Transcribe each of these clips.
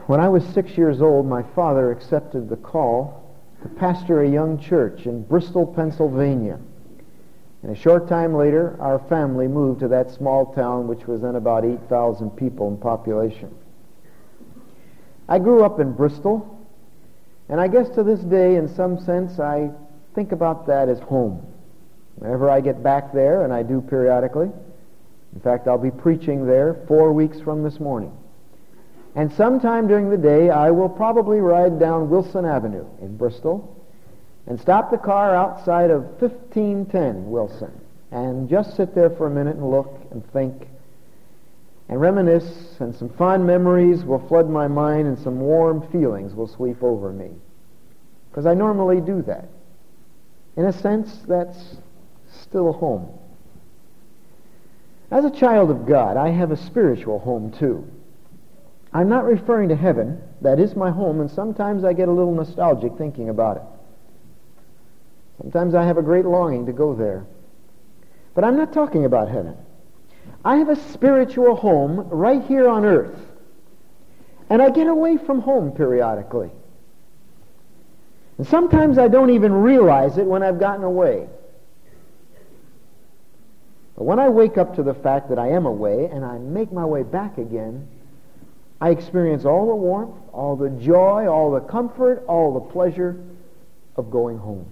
When I was 6 years old, my father accepted the call to pastor a young church in Bristol, Pennsylvania. And a short time later, our family moved to that small town, which was then about 8,000 people in population. I grew up in Bristol, and I guess to this day, in some sense, I think about that as home. Whenever I get back there, and I do periodically, in fact, I'll be preaching there 4 weeks from this morning. And sometime during the day, I will probably ride down Wilson Avenue in Bristol and stop the car outside of 1510 Wilson and just sit there for a minute and look and think and reminisce, and some fond memories will flood my mind and some warm feelings will sweep over me. Because I normally do that. In a sense, that's still home. As a child of God, I have a spiritual home too. I'm not referring to heaven. That is my home, and sometimes I get a little nostalgic thinking about it. Sometimes I have a great longing to go there. But I'm not talking about heaven. I have a spiritual home right here on earth. And I get away from home periodically. And sometimes I don't even realize it when I've gotten away. But when I wake up to the fact that I am away and I make my way back again, I experience all the warmth, all the joy, all the comfort, all the pleasure of going home.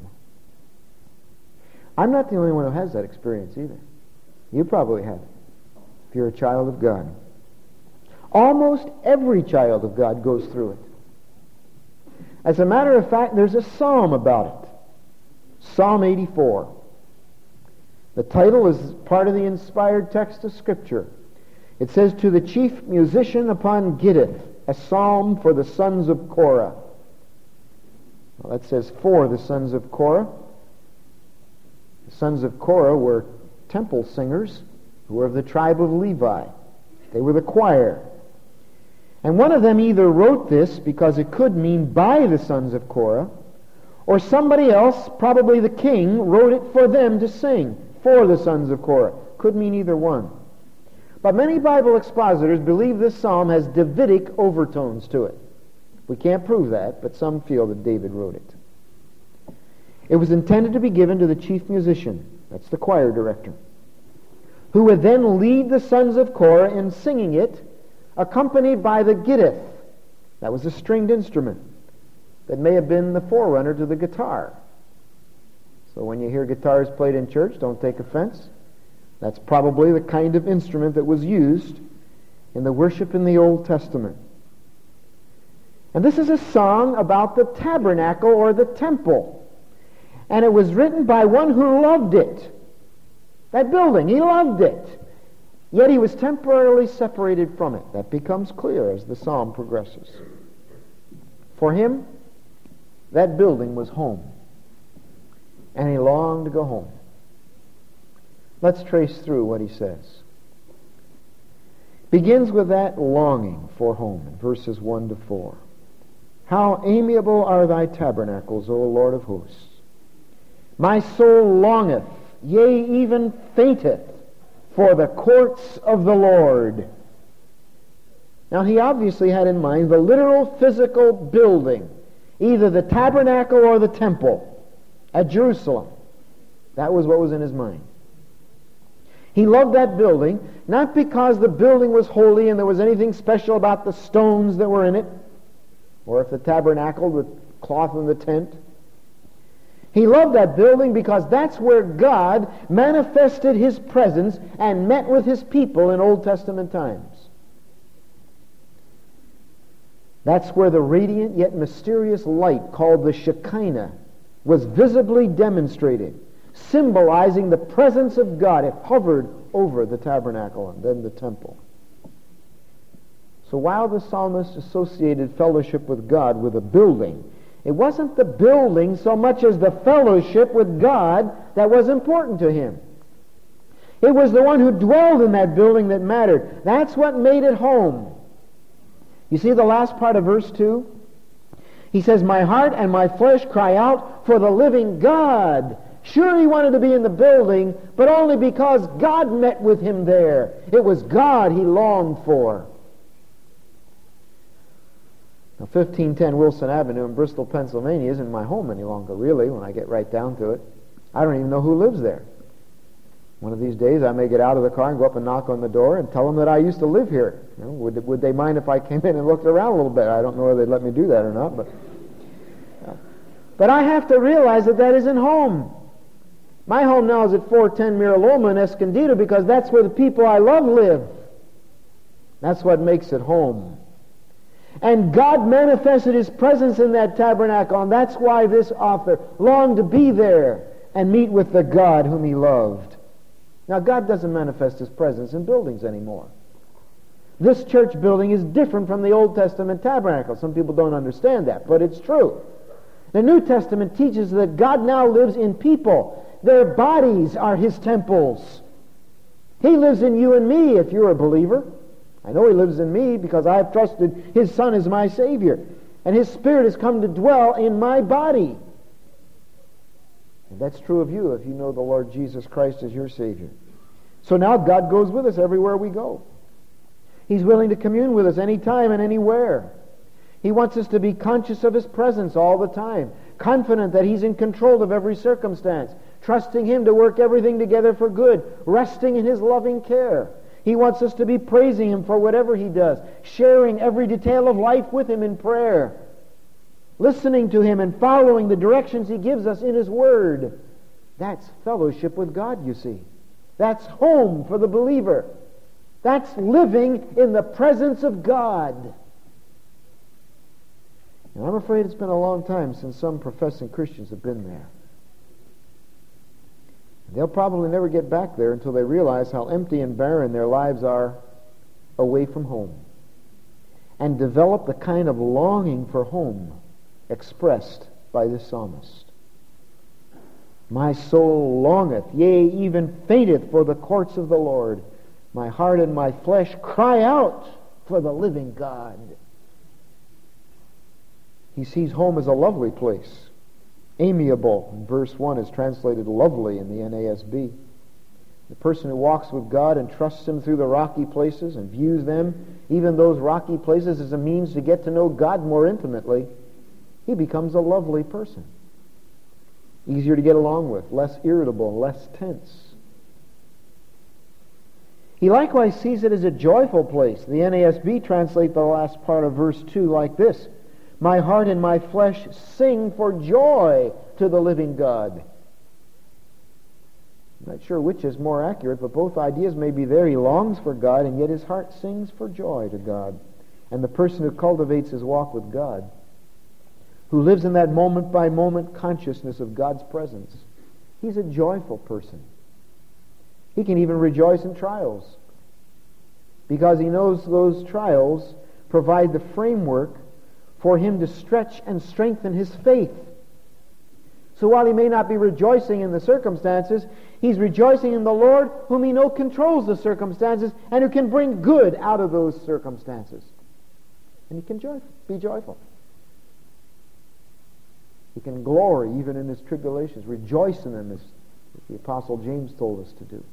I'm not the only one who has that experience either. You probably have it, if you're a child of God. Almost every child of God goes through it. As a matter of fact, there's a psalm about it. Psalm 84. The title is part of the inspired text of Scripture. It says, "To the chief musician upon Gittith, a psalm for the sons of Korah." Well, that says for the sons of Korah. The sons of Korah were temple singers who were of the tribe of Levi. They were the choir. And one of them either wrote this because it could mean by the sons of Korah, or somebody else, probably the king, wrote it for them to sing, for the sons of Korah. Could mean either one. But many Bible expositors believe this psalm has Davidic overtones to it. We can't prove that, but some feel that David wrote it. It was intended to be given to the chief musician, that's the choir director, who would then lead the sons of Korah in singing it, accompanied by the Gittith. That was a stringed instrument that may have been the forerunner to the guitar. So when you hear guitars played in church, don't take offense. That's probably the kind of instrument that was used in the worship in the Old Testament. And this is a song about the tabernacle or the temple. And it was written by one who loved it. That building, he loved it. Yet he was temporarily separated from it. That becomes clear as the psalm progresses. For him, that building was home. And he longed to go home. Let's trace through what he says. Begins with that longing for home in verses 1 to 4. "How amiable are thy tabernacles, O Lord of hosts! My soul longeth, yea, even fainteth, for the courts of the Lord." Now he obviously had in mind the literal physical building, either the tabernacle or the temple at Jerusalem. That was what was in his mind. He loved that building, not because the building was holy and there was anything special about the stones that were in it, or if the tabernacle, the cloth in the tent. He loved that building because that's where God manifested his presence and met with his people in Old Testament times. That's where the radiant yet mysterious light called the Shekinah was visibly demonstrated, symbolizing the presence of God. It hovered over the tabernacle and then the temple. So while the psalmist associated fellowship with God with a building, it wasn't the building so much as the fellowship with God that was important to him. It was the one who dwelled in that building that mattered. That's what made it home. You see the last part of verse 2? He says, "My heart and my flesh cry out for the living God." Sure, he wanted to be in the building, but only because God met with him there. It was God he longed for. Now, 1510 Wilson Avenue in Bristol, Pennsylvania isn't my home any longer, really, when I get right down to it. I don't even know who lives there. One of these days I may get out of the car and go up and knock on the door and tell them that I used to live here. You know, would they mind if I came in and looked around a little bit? I don't know whether they'd let me do that or not, but I have to realize that that isn't home. My home now is at 410 Mira Loma in Escondido because that's where the people I love live. That's what makes it home. And God manifested His presence in that tabernacle, and that's why this author longed to be there and meet with the God whom he loved. Now, God doesn't manifest His presence in buildings anymore. This church building is different from the Old Testament tabernacle. Some people don't understand that, but it's true. The New Testament teaches that God now lives in people. Their bodies are His temples. He lives in you and me if you're a believer. I know He lives in me because I have trusted His Son as my Savior. And His Spirit has come to dwell in my body. And that's true of you if you know the Lord Jesus Christ as your Savior. So now God goes with us everywhere we go. He's willing to commune with us anytime and anywhere. He wants us to be conscious of His presence all the time, confident that He's in control of every circumstance, trusting Him to work everything together for good, resting in His loving care. He wants us to be praising Him for whatever He does, sharing every detail of life with Him in prayer, listening to Him and following the directions He gives us in His Word. That's fellowship with God, you see. That's home for the believer. That's living in the presence of God. And I'm afraid it's been a long time since some professing Christians have been there. They'll probably never get back there until they realize how empty and barren their lives are away from home, and develop the kind of longing for home expressed by this psalmist. My soul longeth, yea, even fainteth for the courts of the Lord. My heart and my flesh cry out for the living God. He sees home as a lovely place. Amiable, in verse 1, is translated lovely in the NASB. The person who walks with God and trusts Him through the rocky places and views them, even those rocky places, as a means to get to know God more intimately, he becomes a lovely person. Easier to get along with, less irritable, less tense. He likewise sees it as a joyful place. The NASB translates the last part of verse 2 like this: my heart and my flesh sing for joy to the living God. I'm not sure which is more accurate, but both ideas may be there. He longs for God, and yet his heart sings for joy to God. And the person who cultivates his walk with God, who lives in that moment-by-moment consciousness of God's presence, he's a joyful person. He can even rejoice in trials, because he knows those trials provide the framework for him to stretch and strengthen his faith. So while he may not be rejoicing in the circumstances, he's rejoicing in the Lord, whom he knows controls the circumstances and who can bring good out of those circumstances. And he can be joyful. He can glory even in his tribulations, rejoice in them, as the Apostle James told us to do.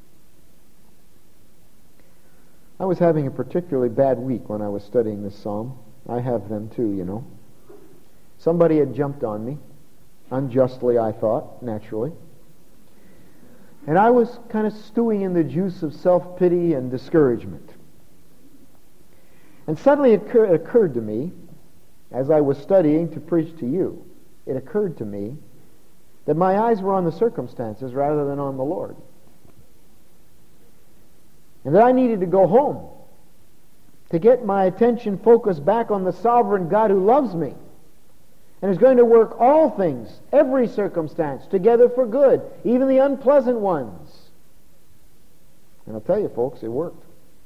I was having a particularly bad week when I was studying this psalm. I have them too, you know. Somebody had jumped on me, unjustly I thought, naturally. And I was kind of stewing in the juice of self-pity and discouragement. And suddenly it occurred to me, as I was studying to preach to you, it occurred to me that my eyes were on the circumstances rather than on the Lord. And that I needed to go home to get my attention focused back on the sovereign God who loves me and is going to work all things, every circumstance, together for good, even the unpleasant ones. And I'll tell you, folks, it worked.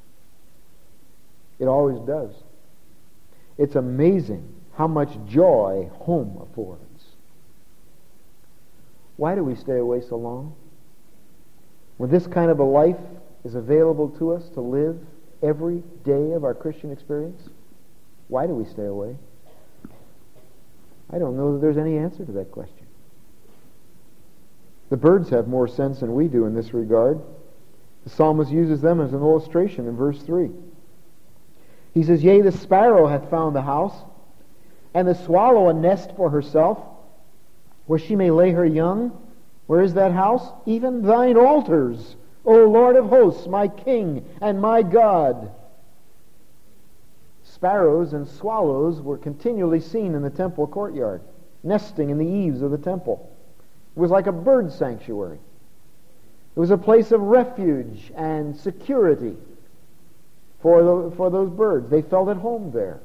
It always does. It's amazing how much joy home affords. Why do we stay away so long? When this kind of a life is available to us to live every day of our Christian experience, why do we stay away? I don't know that there's any answer to that question. The birds have more sense than we do in this regard. The psalmist uses them as an illustration in verse 3. He says, yea, the sparrow hath found a house, And the swallow a nest for herself, where she may lay her young. Where is that house? Even thine altars, O Lord of hosts, my King and my God. Sparrows and swallows were continually seen in the temple courtyard, nesting in the eaves of the temple. It was like a bird sanctuary. It was a place of refuge and security for those birds. They felt at home there.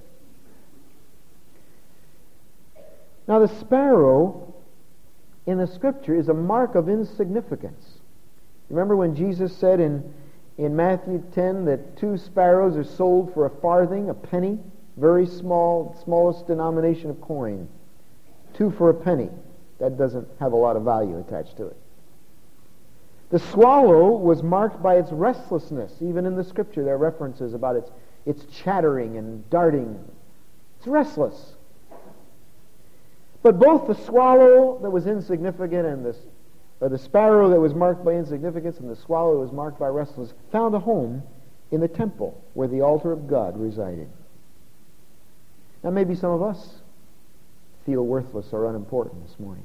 Now the sparrow in the Scripture is a mark of insignificance. Remember when Jesus said in Matthew 10 that 2 sparrows are sold for a farthing, a penny, very small, smallest denomination of coin. 2 for a penny. That doesn't have a lot of value attached to it. The swallow was marked by its restlessness. Even in the Scripture there are references about its chattering and darting. It's restless. But both the swallow that was insignificant and the sparrow that was marked by insignificance and the swallow that was marked by restlessness found a home in the temple where the altar of God resided. Now maybe some of us feel worthless or unimportant this morning.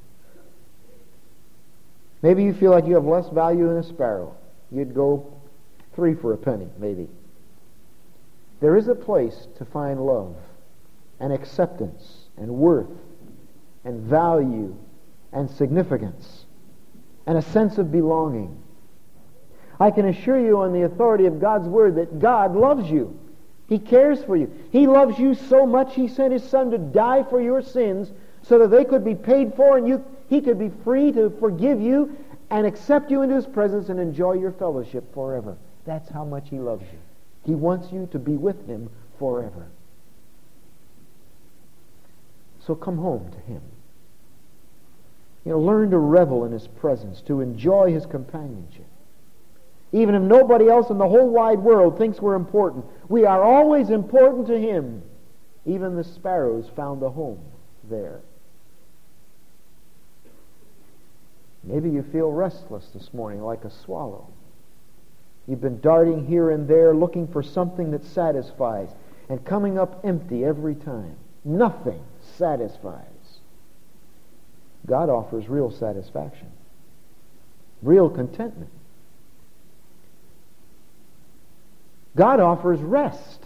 Maybe you feel like you have less value than a sparrow. You'd go 3 for a penny, maybe. There is a place to find love and acceptance and worth and value and significance and a sense of belonging. I can assure you on the authority of God's Word that God loves you. He cares for you. He loves you so much He sent His Son to die for your sins so that they could be paid for and He could be free to forgive you and accept you into His presence and enjoy your fellowship forever. That's how much He loves you. He wants you to be with Him forever. So come home to Him. Learn to revel in His presence, to enjoy His companionship. Even if nobody else in the whole wide world thinks we're important, we are always important to Him. Even the sparrows found a home there. Maybe you feel restless this morning like a swallow. You've been darting here and there looking for something that satisfies and coming up empty every time. Nothing satisfies. God offers real satisfaction, real contentment. God offers rest.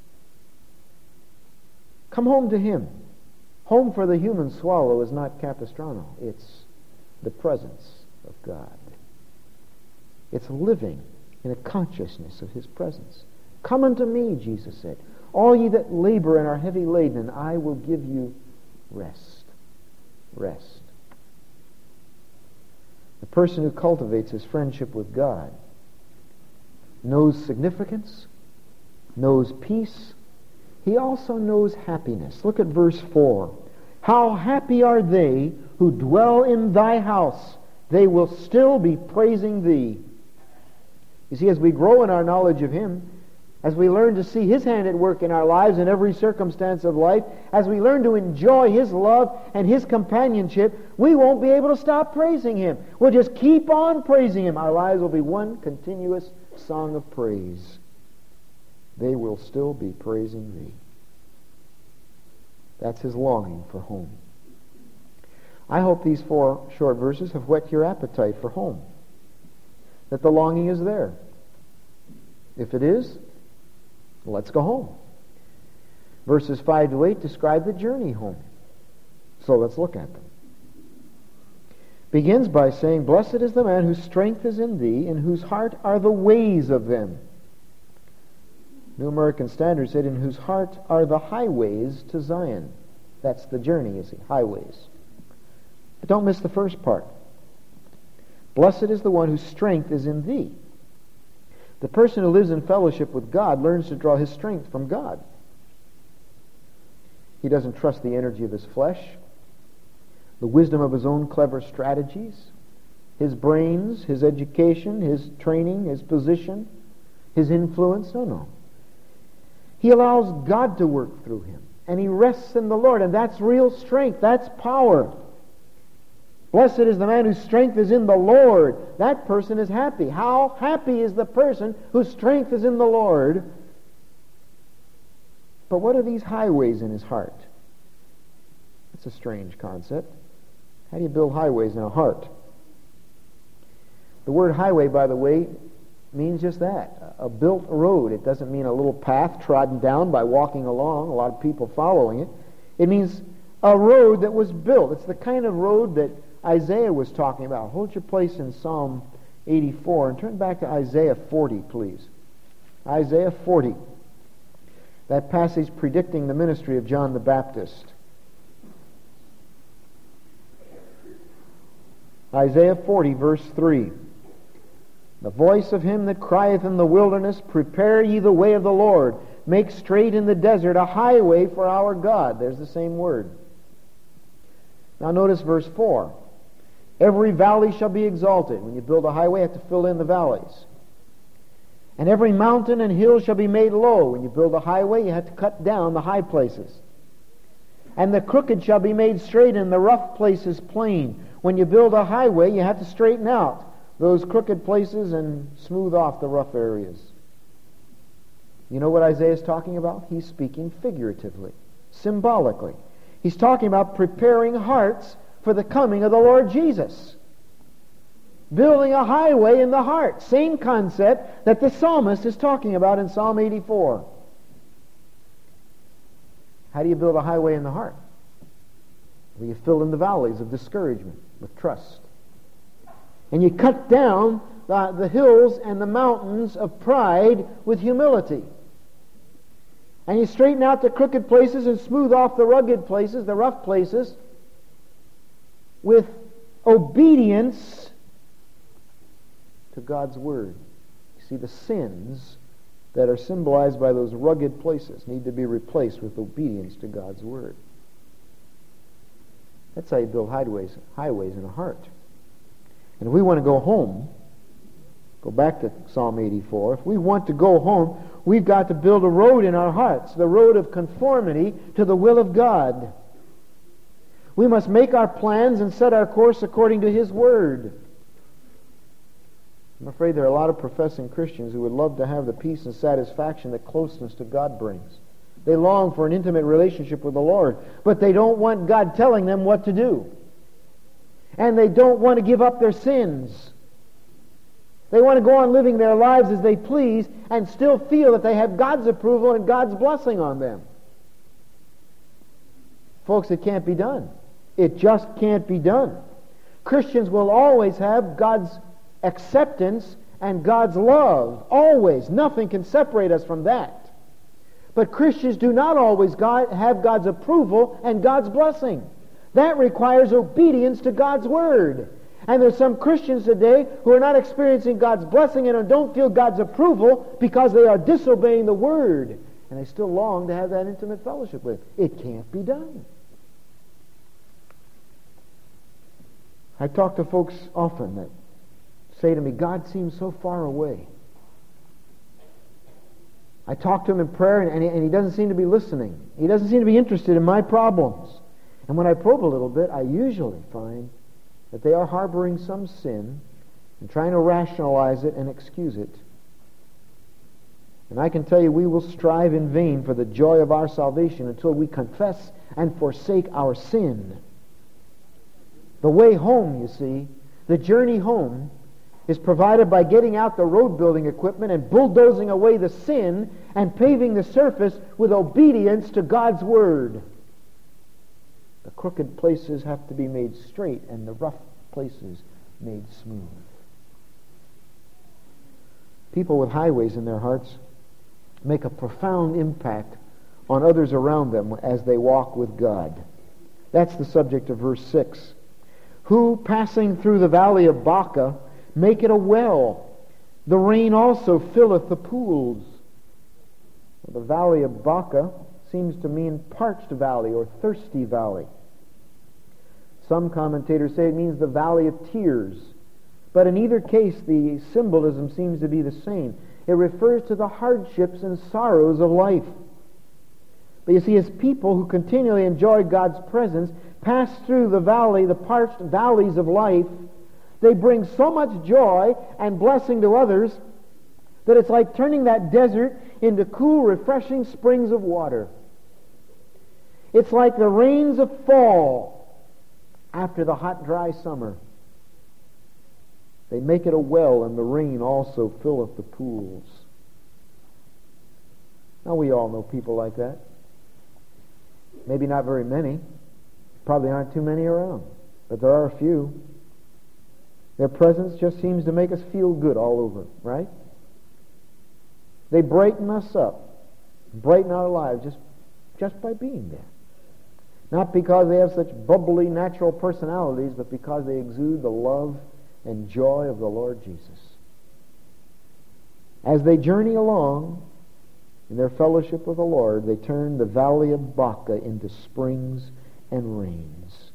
Come home to Him. Home for the human swallow is not Capistrano. It's the presence of God. It's living in a consciousness of His presence. Come unto me, Jesus said, all ye that labor and are heavy laden, and I will give you rest. Rest. The person who cultivates his friendship with God knows significance, knows peace. He also knows happiness. Look at verse 4. How happy are they who dwell in thy house. They will still be praising thee. You see, as we grow in our knowledge of Him, as we learn to see His hand at work in our lives in every circumstance of life, as we learn to enjoy His love and His companionship, we won't be able to stop praising Him. We'll just keep on praising Him. Our lives will be one continuous song of praise. They will still be praising Thee. That's His longing for home. I hope these 4 short verses have whet your appetite for home. That the longing is there. If it is, let's go home. Verses 5 to 8 describe the journey home. So let's look at them. Begins by saying, Blessed is the man whose strength is in thee, in whose heart are the ways of them. New American Standard said, in whose heart are the highways to Zion. That's the journey, you see, highways. But don't miss the first part. Blessed is the one whose strength is in thee. The person who lives in fellowship with God learns to draw his strength from God. He doesn't trust the energy of his flesh, the wisdom of his own clever strategies, his brains, his education, his training, his position, his influence. No. He allows God to work through him, and he rests in the Lord, and that's real strength. That's power. Blessed is the man whose strength is in the Lord. That person is happy. How happy is the person whose strength is in the Lord? But what are these highways in his heart? It's a strange concept. How do you build highways in a heart? The word highway, by the way, means just that, a built road. It doesn't mean a little path trodden down by walking along, a lot of people following it. It means a road that was built. It's the kind of road that Isaiah was talking about. Hold your place in Psalm 84 and turn back to Isaiah 40, please. Isaiah 40. That passage predicting the ministry of John the Baptist. Isaiah 40, verse 3. The voice of him that crieth in the wilderness, prepare ye the way of the Lord. Make straight in the desert a highway for our God. There's the same word. Now notice verse 4. Every valley shall be exalted. When you build a highway, you have to fill in the valleys. And every mountain and hill shall be made low. When you build a highway, you have to cut down the high places. And the crooked shall be made straight, and the rough places plain. When you build a highway, you have to straighten out those crooked places and smooth off the rough areas. You know what Isaiah is talking about? He's speaking figuratively, symbolically. He's talking about preparing hearts for the coming of the Lord Jesus. Building a highway in the heart. Same concept that the psalmist is talking about in Psalm 84. How do you build a highway in the heart? Well, you fill in the valleys of discouragement with trust. And you cut down the hills and the mountains of pride with humility. And you straighten out the crooked places and smooth off the rugged places, the rough places, with obedience to God's Word. You see, the sins that are symbolized by those rugged places need to be replaced with obedience to God's Word. That's how you build highways in a heart. And if we want to go home, go back to Psalm 84, if we want to go home, we've got to build a road in our hearts, the road of conformity to the will of God. We must make our plans and set our course according to His Word. I'm afraid there are a lot of professing Christians who would love to have the peace and satisfaction that closeness to God brings. They long for an intimate relationship with the Lord, but they don't want God telling them what to do. And they don't want to give up their sins. They want to go on living their lives as they please and still feel that they have God's approval and God's blessing on them. Folks, it can't be done. It just can't be done. Christians will always have God's acceptance and God's love. Always. Nothing can separate us from that. But Christians do not always have God's approval and God's blessing. That requires obedience to God's Word. And there's some Christians today who are not experiencing God's blessing and don't feel God's approval because they are disobeying the Word. And they still long to have that intimate fellowship with Him. It can't be done. I talk to folks often that say to me, God seems so far away. I talk to him in prayer and he doesn't seem to be listening. He doesn't seem to be interested in my problems. And when I probe a little bit, I usually find that they are harboring some sin and trying to rationalize it and excuse it. And I can tell you, we will strive in vain for the joy of our salvation until we confess and forsake our sin. The way home, you see, the journey home, is provided by getting out the road building equipment and bulldozing away the sin and paving the surface with obedience to God's Word. The crooked places have to be made straight and the rough places made smooth. People with highways in their hearts make a profound impact on others around them as they walk with God. That's the subject of verse 6. Who, passing through the valley of Baca, make it a well. The rain also filleth the pools. The valley of Baca seems to mean parched valley or thirsty valley. Some commentators say it means the valley of tears. But in either case, the symbolism seems to be the same. It refers to the hardships and sorrows of life. But you see, as people who continually enjoy God's presence pass through the valley, the parched valleys of life, they bring so much joy and blessing to others that it's like turning that desert into cool, refreshing springs of water. It's like the rains of fall after the hot, dry summer. They make it a well, and the rain also filleth the pools. Now, we all know people like that. Maybe not very many. Probably aren't too many around. But there are a few. Their presence just seems to make us feel good all over, right? They brighten us up, brighten our lives just by being there. Not because they have such bubbly, natural personalities, but because they exude the love and joy of the Lord Jesus. As they journey along in their fellowship with the Lord, they turn the valley of Baca into springs and rains.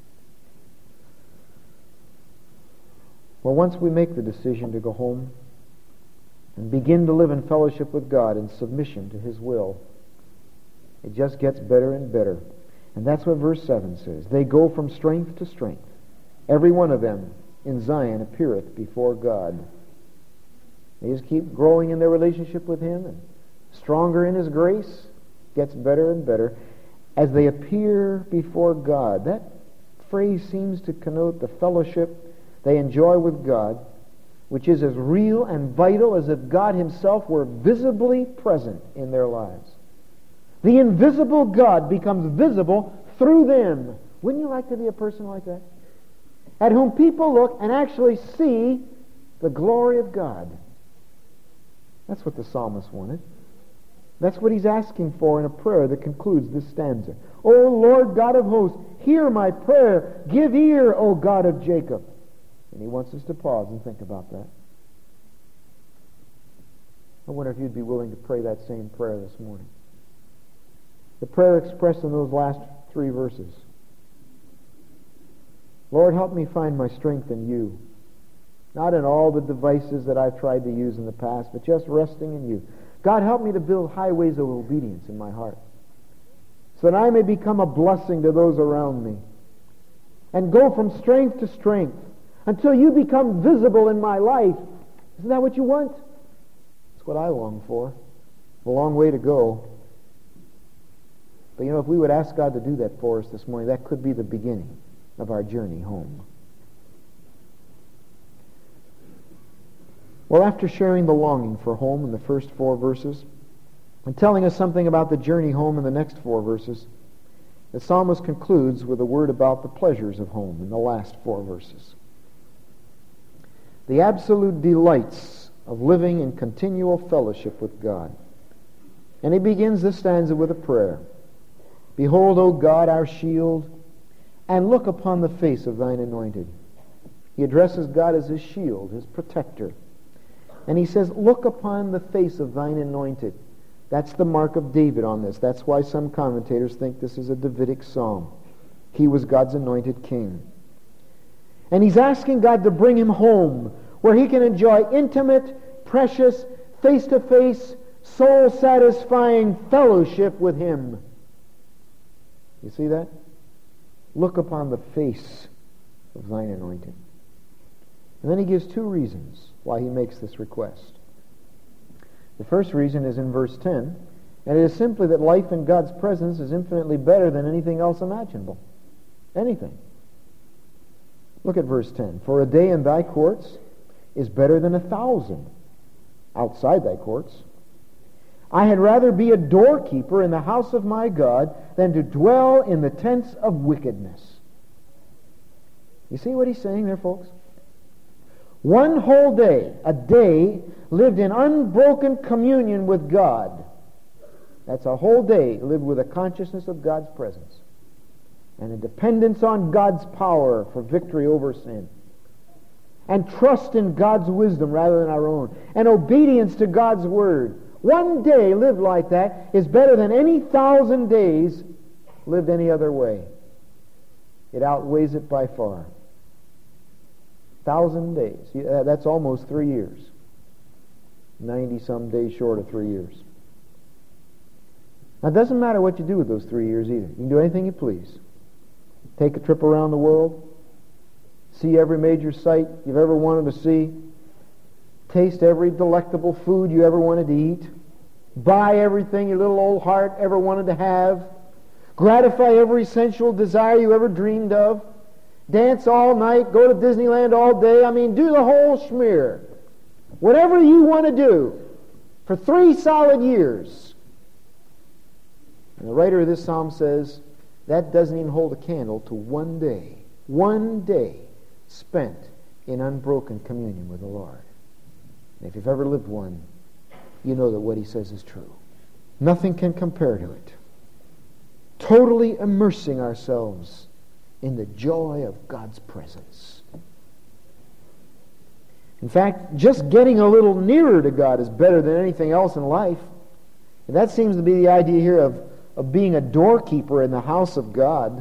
Well, once we make the decision to go home and begin to live in fellowship with God in submission to His will, it just gets better and better. And that's what verse 7 says. They go from strength to strength. Every one of them in Zion appeareth before God. They just keep growing in their relationship with Him, and stronger in His grace, gets better and better as they appear before God. That phrase seems to connote the fellowship they enjoy with God, which is as real and vital as if God Himself were visibly present in their lives. The invisible God becomes visible through them. Wouldn't you like to be a person like that? At whom people look and actually see the glory of God. That's what the psalmist wanted. That's what he's asking for in a prayer that concludes this stanza. O Lord God of hosts, hear my prayer. Give ear, O God of Jacob. And he wants us to pause and think about that. I wonder if you'd be willing to pray that same prayer this morning. The prayer expressed in those last 3 verses. Lord, help me find my strength in You. Not in all the devices that I've tried to use in the past, but just resting in You. God, help me to build highways of obedience in my heart, so that I may become a blessing to those around me, and go from strength to strength until You become visible in my life. Isn't that what you want? That's what I long for. A long way to go. But if we would ask God to do that for us this morning, that could be the beginning of our journey home. Well, after sharing the longing for home in the first 4 verses, and telling us something about the journey home in the next 4 verses, the psalmist concludes with a word about the pleasures of home in the last 4 verses. The absolute delights of living in continual fellowship with God. And he begins this stanza with a prayer. Behold, O God, our shield, and look upon the face of Thine anointed. He addresses God as His shield, His protector. And he says, look upon the face of Thine anointed. That's the mark of David on this. That's why some commentators think this is a Davidic psalm. He was God's anointed king. And he's asking God to bring him home, where he can enjoy intimate, precious, face-to-face, soul-satisfying fellowship with Him. You see that? Look upon the face of Thine anointed. And then he gives 2 reasons why he makes this request. The first reason is in verse 10, and it is simply that life in God's presence is infinitely better than anything else imaginable. Anything. Look at verse 10. For a day in Thy courts is better than 1,000 outside Thy courts. I had rather be a doorkeeper in the house of my God than to dwell in the tents of wickedness. You see what he's saying there, folks? One whole day, a day lived in unbroken communion with God. That's a whole day lived with a consciousness of God's presence and a dependence on God's power for victory over sin, and trust in God's wisdom rather than our own, and obedience to God's word. One day lived like that is better than any 1,000 days lived any other way. It outweighs it by far. 1,000 days. That's almost 3 years. 90-some days short of 3 years. Now, it doesn't matter what you do with those 3 years either. You can do anything you please. Take a trip around the world. See every major site you've ever wanted to see. Taste every delectable food you ever wanted to eat. Buy everything your little old heart ever wanted to have. gratify every sensual desire you ever dreamed of, dance all night, go to Disneyland all day. I mean, do the whole schmear. Whatever you want to do for 3 solid years. And the writer of this psalm says that doesn't even hold a candle to one day spent in unbroken communion with the Lord. And if you've ever lived one, you know that what he says is true. Nothing can compare to it. Totally immersing ourselves in the joy of God's presence. In fact, just getting a little nearer to God is better than anything else in life. And that seems to be the idea here of being a doorkeeper in the house of God.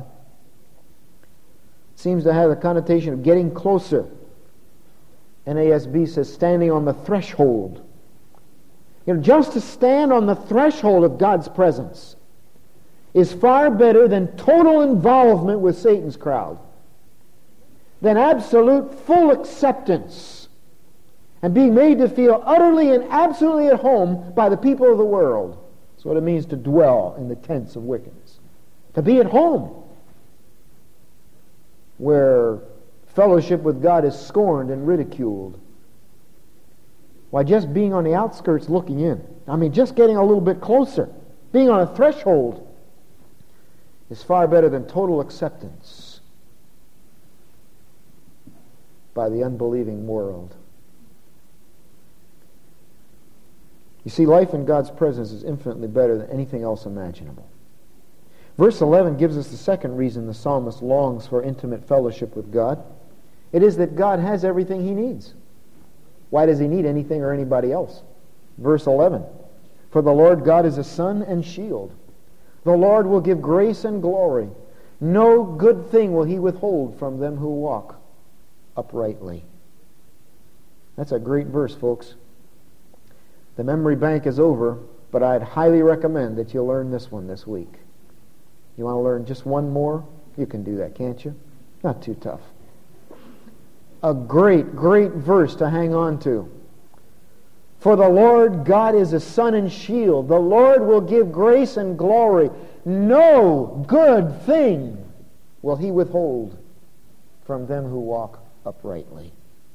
It seems to have the connotation of getting closer. NASB says standing on the threshold. Just to stand on the threshold of God's presence is far better than total involvement with Satan's crowd, than absolute full acceptance and being made to feel utterly and absolutely at home by the people of the world. That's what it means to dwell in the tents of wickedness. To be at home, where fellowship with God is scorned and ridiculed. Why, just being on the outskirts looking in, just getting a little bit closer, being on a threshold, is far better than total acceptance by the unbelieving world. You see, life in God's presence is infinitely better than anything else imaginable. Verse 11 gives us the second reason the psalmist longs for intimate fellowship with God. It is that God has everything he needs. Why does he need anything or anybody else? Verse 11, for the Lord God is a sun and shield. The Lord will give grace and glory. No good thing will he withhold from them who walk uprightly. That's a great verse, folks. The memory bank is over, but I'd highly recommend that you learn this one this week. You want to learn just one more? You can do that, can't you? Not too tough. A great, great verse to hang on to. For the Lord God is a sun and shield. The Lord will give grace and glory. No good thing will he withhold from them who walk uprightly.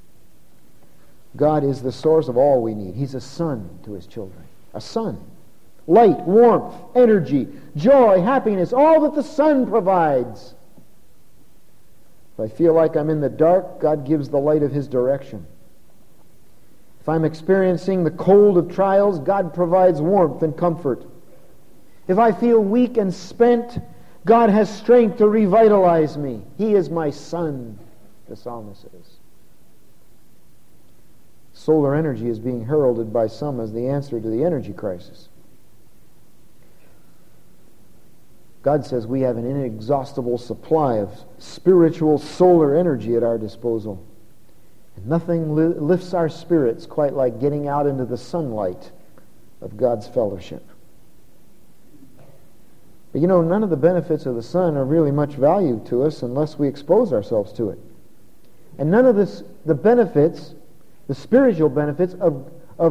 God is the source of all we need. He's a sun to his children. A sun. Light, warmth, energy, joy, happiness, all that the sun provides. If I feel like I'm in the dark, God gives the light of his direction. If I'm experiencing the cold of trials, God provides warmth and comfort. If I feel weak and spent, God has strength to revitalize me. He is my sun, the psalmist says. Solar energy is being heralded by some as the answer to the energy crisis. God says we have an inexhaustible supply of spiritual solar energy at our disposal. And nothing lifts our spirits quite like getting out into the sunlight of God's fellowship. But none of the benefits of the sun are really much value to us unless we expose ourselves to it. And none of the benefits, the spiritual benefits of God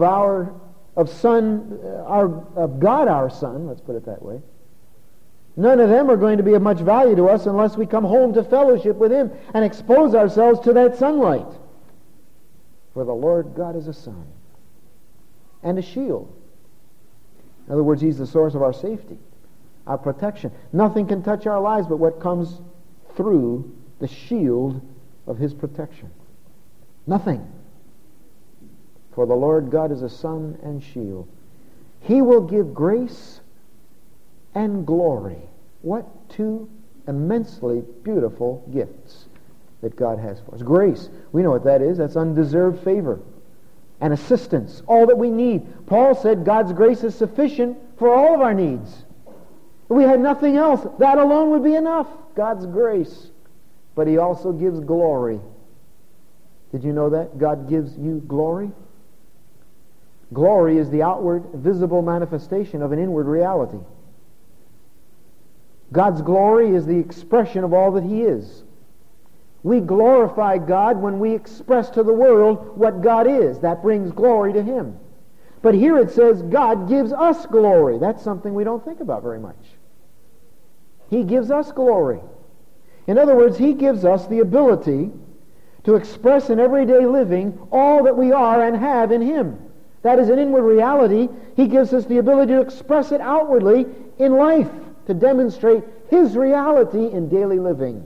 our Son, let's put it that way, none of them are going to be of much value to us unless we come home to fellowship with him and expose ourselves to that sunlight. For the Lord God is a sun and a shield. In other words, he's the source of our safety, our protection. Nothing can touch our lives but what comes through the shield of his protection. Nothing. For the Lord God is a sun and shield. He will give grace and glory. What two immensely beautiful gifts that God has for us. Grace, we know what that is. That's undeserved favor and assistance, all that we need. Paul said God's grace is sufficient for all of our needs. If we had nothing else, that alone would be enough. God's grace. But he also gives glory. Did you know that? God gives you glory. Glory is the outward, visible manifestation of an inward reality. God's glory is the expression of all that he is. We glorify God when we express to the world what God is. That brings glory to him. But here it says God gives us glory. That's something we don't think about very much. He gives us glory. In other words, He gives us the ability to express in everyday living all that we are and have in Him. That is an inward reality. He gives us the ability to express it outwardly in life, to demonstrate His reality in daily living.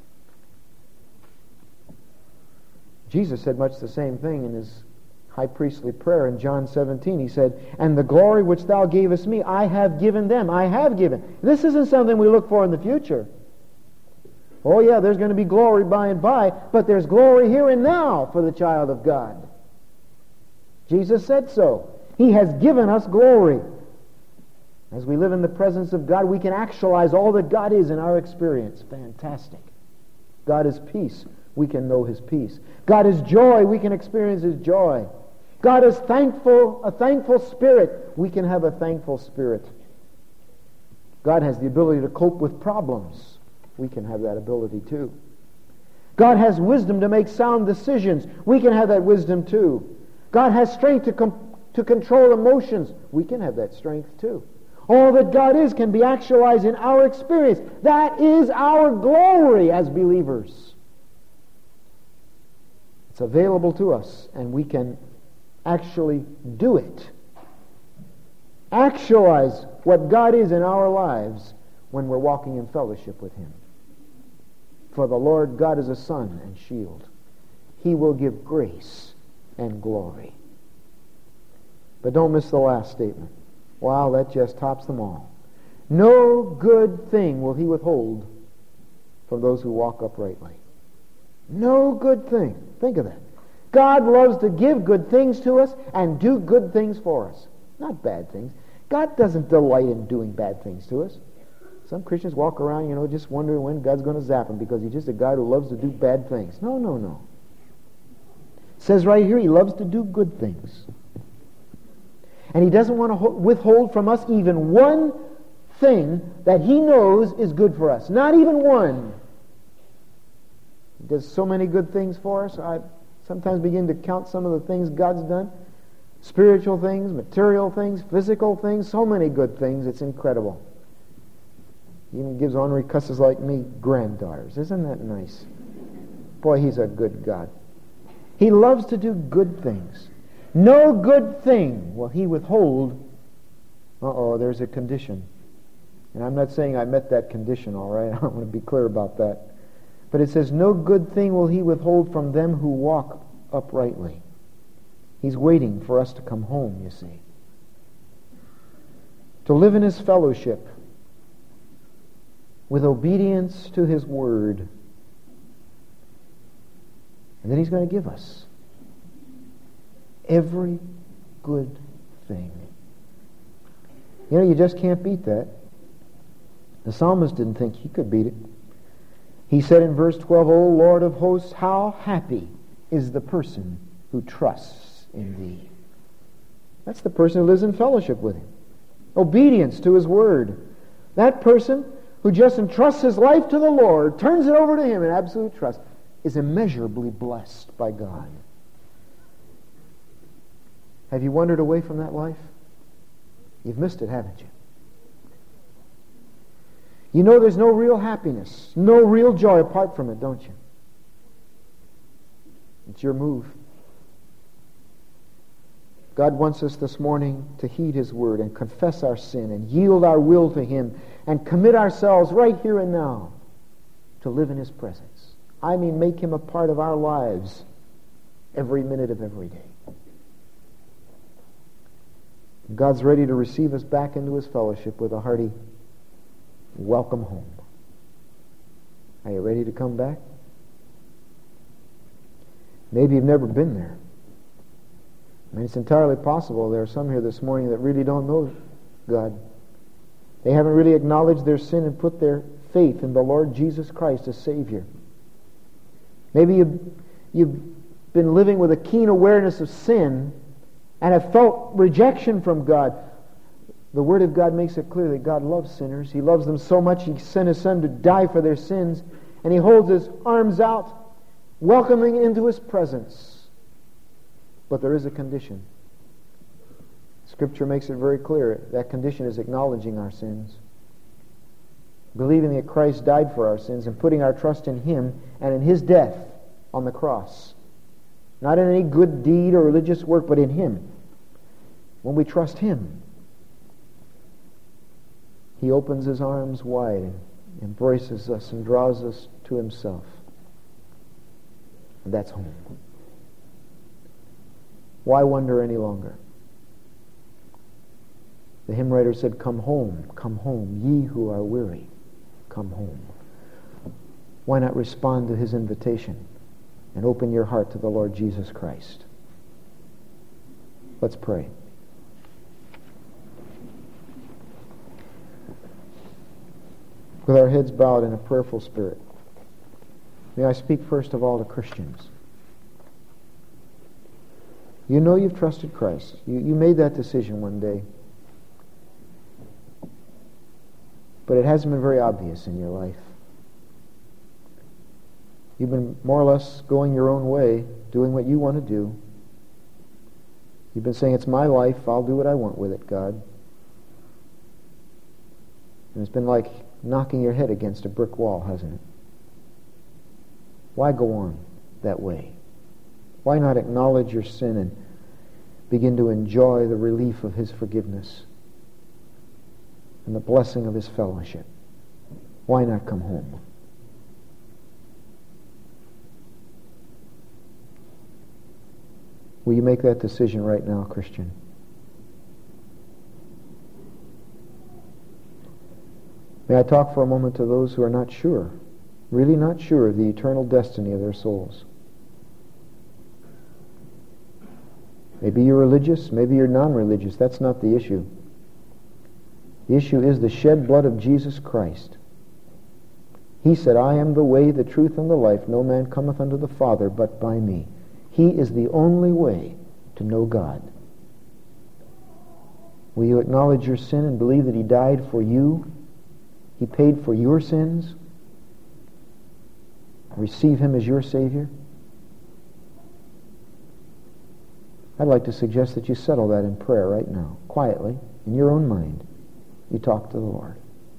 Jesus said much the same thing in His high priestly prayer in John 17. He said, "And the glory which Thou gavest me, I have given them." I have given. This isn't something we look for in the future. Oh yeah, there's going to be glory by and by, but there's glory here and now for the child of God. Jesus said so. He has given us glory. As we live in the presence of God, we can actualize all that God is in our experience. Fantastic. God is peace. We can know His peace. God is joy. We can experience His joy. God is thankful, a thankful spirit. We can have a thankful spirit. God has the ability to cope with problems. We can have that ability too. God has wisdom to make sound decisions. We can have that wisdom too. God has strength to control emotions. We can have that strength too. All that God is can be actualized in our experience. That is our glory as believers. It's available to us, and we can actually do it. Actualize what God is in our lives when we're walking in fellowship with Him. For the Lord God is a sun and shield. He will give grace and glory. But don't miss the last statement. Wow, that just tops them all. No good thing will He withhold from those who walk uprightly. No good thing. Think of that. God loves to give good things to us and do good things for us. Not bad things. God doesn't delight in doing bad things to us. Some Christians walk around, just wondering when God's going to zap them because He's just a God who loves to do bad things. No, no, no. It says right here He loves to do good things. And He doesn't want to withhold from us even one thing that He knows is good for us. Not even one. He does so many good things for us. I sometimes begin to count some of the things God's done. Spiritual things, material things, physical things, so many good things. It's incredible. He even gives ornery cusses like me granddaughters. Isn't that nice? Boy, He's a good God. He loves to do good things. No good thing will He withhold. There's a condition. And I'm not saying I met that condition, all right? I want to be clear about that. But it says, no good thing will He withhold from them who walk uprightly. He's waiting for us to come home, you see. To live in His fellowship with obedience to His word. And then He's going to give us every good thing. You just can't beat that. The psalmist didn't think he could beat it. He said in verse 12, O Lord of hosts, how happy is the person who trusts in Thee. That's the person who lives in fellowship with Him. Obedience to His word. That person who just entrusts his life to the Lord, turns it over to Him in absolute trust, is immeasurably blessed by God. Have you wandered away from that life? You've missed it, haven't you? You know there's no real happiness, no real joy apart from it, don't you? It's your move. God wants us this morning to heed His word and confess our sin and yield our will to Him and commit ourselves right here and now to live in His presence. I mean, make Him a part of our lives every minute of every day. God's ready to receive us back into His fellowship with a hearty welcome home. Are you ready to come back? Maybe you've never been there. I mean, it's entirely possible there are some here this morning that really don't know God. They haven't really acknowledged their sin and put their faith in the Lord Jesus Christ as Savior. Maybe you've been living with a keen awareness of sin and have felt rejection from God. The Word of God makes it clear that God loves sinners. He loves them so much He sent His Son to die for their sins, and He holds His arms out, welcoming into His presence. But there is a condition. Scripture makes it very clear. That condition is acknowledging our sins. believing that Christ died for our sins and putting our trust in Him and in His death on the cross. Not in any good deed or religious work, but in Him. When we trust Him, He opens His arms wide and embraces us and draws us to Himself. And that's home. Why wonder any longer? The hymn writer said, come home, ye who are weary, come home. Why not respond to His invitation and open your heart to the Lord Jesus Christ? Let's pray. With our heads bowed in a prayerful spirit, may I speak first of all to Christians. You know you've trusted Christ. You made that decision one day. But it hasn't been very obvious in your life. You've been more or less going your own way, doing what you want to do. You've been saying, it's my life, I'll do what I want with it, God. And it's been like knocking your head against a brick wall, hasn't it? Why go on that way? Why not acknowledge your sin and begin to enjoy the relief of His forgiveness and the blessing of His fellowship? Why not come home? Will you make that decision right now, Christian? May I talk for a moment to those who are not sure, really not sure of the eternal destiny of their souls. Maybe you're religious, maybe you're non-religious. That's not the issue. The issue is the shed blood of Jesus Christ. He said, I am the way, the truth, and the life. No man cometh unto the Father but by me. He is the only way to know God. Will you acknowledge your sin and believe that He died for you? He paid for your sins? Receive Him as your Savior? I'd like to suggest that you settle that in prayer right now, quietly, in your own mind. You talk to the Lord.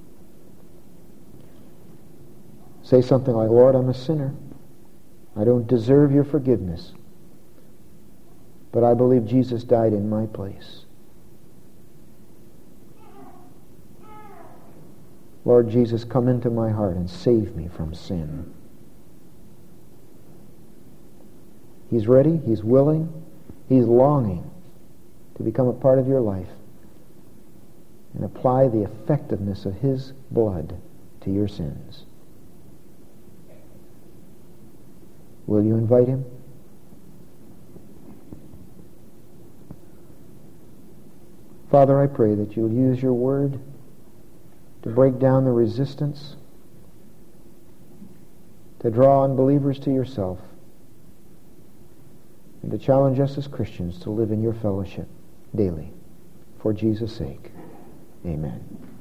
Say something like, Lord, I'm a sinner. I don't deserve your forgiveness. But I believe Jesus died in my place. Lord Jesus, come into my heart and save me from sin. He's ready, He's willing, He's longing to become a part of your life and apply the effectiveness of His blood to your sins. Will you invite Him? Father, I pray that you'll use your word to break down the resistance, to draw unbelievers to yourself, and to challenge us as Christians to live in your fellowship daily. For Jesus' sake, amen.